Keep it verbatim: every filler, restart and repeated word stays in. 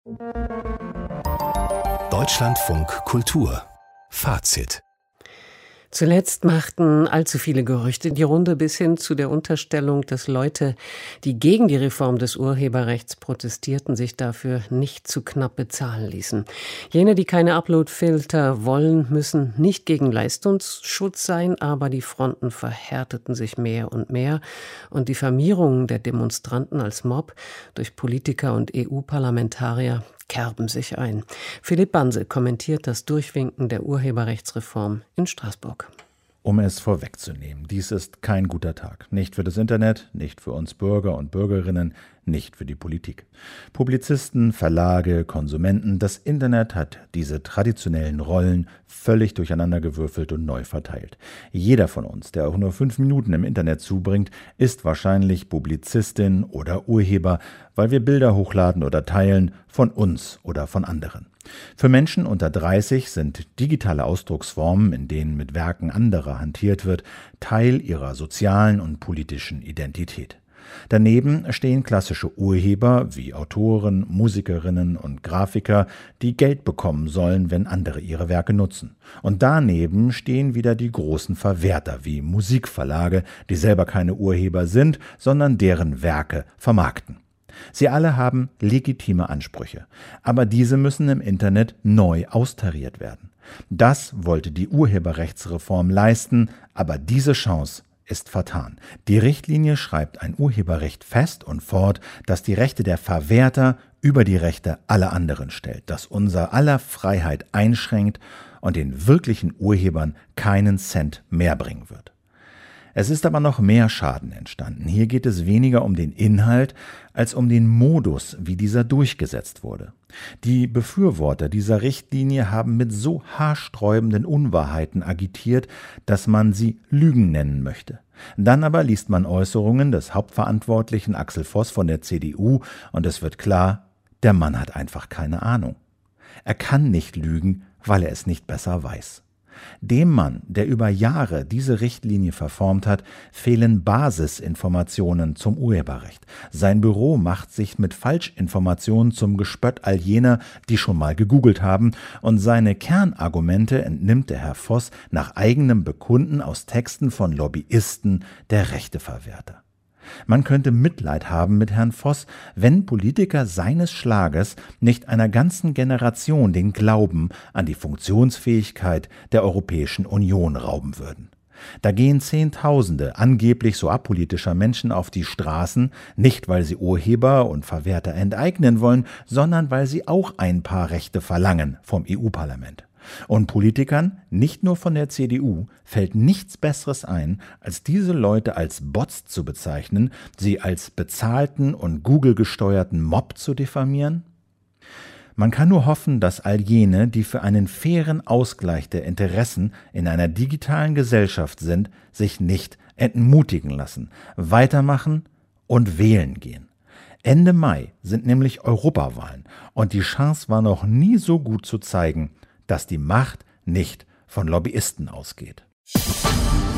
Deutschlandfunk Kultur Fazit. Zuletzt machten allzu viele Gerüchte die Runde bis hin zu der Unterstellung, dass Leute, die gegen die Reform des Urheberrechts protestierten, sich dafür nicht zu knapp bezahlen ließen. Jene, die keine Uploadfilter wollen, müssen nicht gegen Leistungsschutz sein, aber die Fronten verhärteten sich mehr und mehr und die Diffamierungen der Demonstranten als Mob durch Politiker und E U-Parlamentarier kerben sich ein. Philipp Banse kommentiert das Durchwinken der Urheberrechtsreform in Straßburg. Um es vorwegzunehmen, dies ist kein guter Tag. Nicht für das Internet, nicht für uns Bürger und Bürgerinnen, nicht für die Politik. Publizisten, Verlage, Konsumenten, das Internet hat diese traditionellen Rollen völlig durcheinandergewürfelt und neu verteilt. Jeder von uns, der auch nur fünf Minuten im Internet zubringt, ist wahrscheinlich Publizistin oder Urheber, weil wir Bilder hochladen oder teilen, von uns oder von anderen. Für Menschen unter dreißig sind digitale Ausdrucksformen, in denen mit Werken anderer hantiert wird, Teil ihrer sozialen und politischen Identität. Daneben stehen klassische Urheber wie Autoren, Musikerinnen und Grafiker, die Geld bekommen sollen, wenn andere ihre Werke nutzen. Und daneben stehen wieder die großen Verwerter wie Musikverlage, die selber keine Urheber sind, sondern deren Werke vermarkten. Sie alle haben legitime Ansprüche, aber diese müssen im Internet neu austariert werden. Das wollte die Urheberrechtsreform leisten, aber diese Chance ist vertan. Die Richtlinie schreibt ein Urheberrecht fest und fort, das die Rechte der Verwerter über die Rechte aller anderen stellt, das unser aller Freiheit einschränkt und den wirklichen Urhebern keinen Cent mehr bringen wird. Es ist aber noch mehr Schaden entstanden. Hier geht es weniger um den Inhalt als um den Modus, wie dieser durchgesetzt wurde. Die Befürworter dieser Richtlinie haben mit so haarsträubenden Unwahrheiten agitiert, dass man sie Lügen nennen möchte. Dann aber liest man Äußerungen des Hauptverantwortlichen Axel Voss von der C D U und es wird klar, der Mann hat einfach keine Ahnung. Er kann nicht lügen, weil er es nicht besser weiß. Dem Mann, der über Jahre diese Richtlinie verformt hat, fehlen Basisinformationen zum Urheberrecht. Sein Büro macht sich mit Falschinformationen zum Gespött all jener, die schon mal gegoogelt haben, und seine Kernargumente entnimmt der Herr Voss nach eigenem Bekunden aus Texten von Lobbyisten der Rechteverwerter. Man könnte Mitleid haben mit Herrn Voss, wenn Politiker seines Schlages nicht einer ganzen Generation den Glauben an die Funktionsfähigkeit der Europäischen Union rauben würden. Da gehen Zehntausende angeblich so apolitischer Menschen auf die Straßen, nicht weil sie Urheber und Verwerter enteignen wollen, sondern weil sie auch ein paar Rechte verlangen vom E U-Parlament. Und Politikern, nicht nur von der C D U, fällt nichts Besseres ein, als diese Leute als Bots zu bezeichnen, sie als bezahlten und Google-gesteuerten Mob zu diffamieren? Man kann nur hoffen, dass all jene, die für einen fairen Ausgleich der Interessen in einer digitalen Gesellschaft sind, sich nicht entmutigen lassen, weitermachen und wählen gehen. Ende Mai sind nämlich Europawahlen und die Chance war noch nie so gut zu zeigen, dass die Macht nicht von Lobbyisten ausgeht.